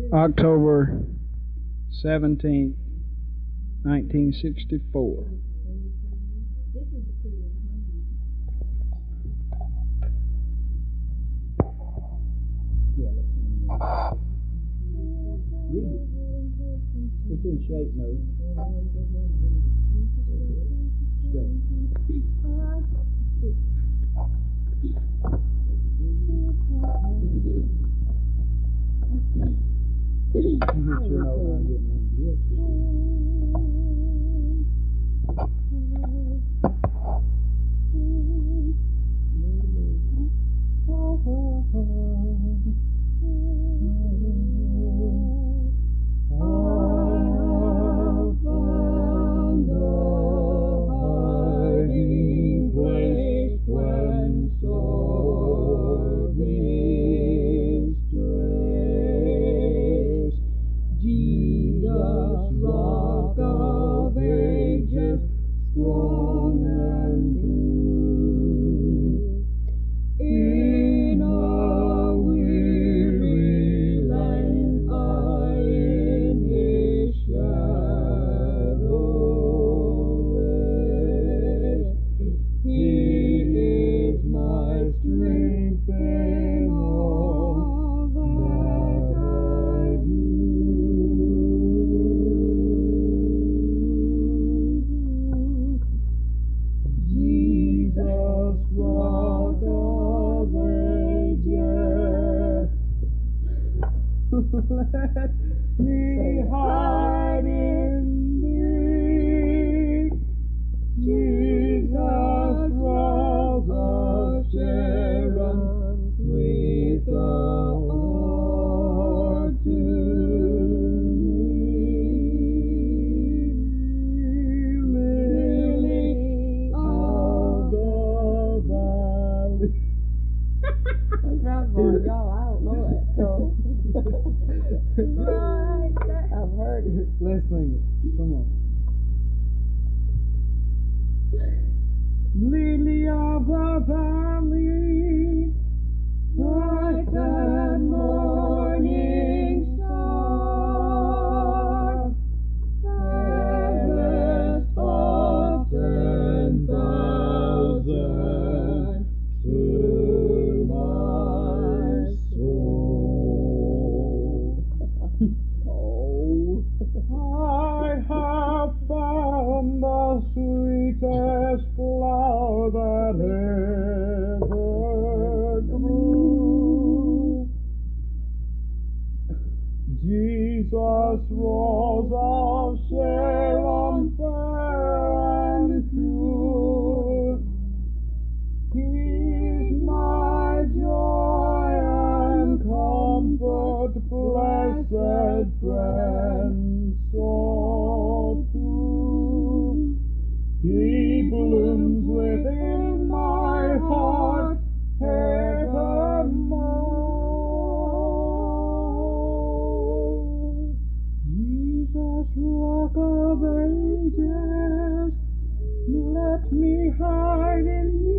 October 17th, 1964. Read it. It's in shape note. Let me hide in thee, Jesus, Rose of Sharon, sweet thou art to me, lily of the valley. What's wrong with y'all? I don't know that song. Right, I've heard it. Let's sing it. Come on. Lily of the valley, bright and morning star, fairest of 10,000 to my soul. I have found the sweetest flower that ever grew. Jesus, Rose of Sharon, fair and pure. He's my joy and comfort, blessed friend, so true. He blooms within my heart evermore. Jesus, Rock of Ages, let me hide in thee.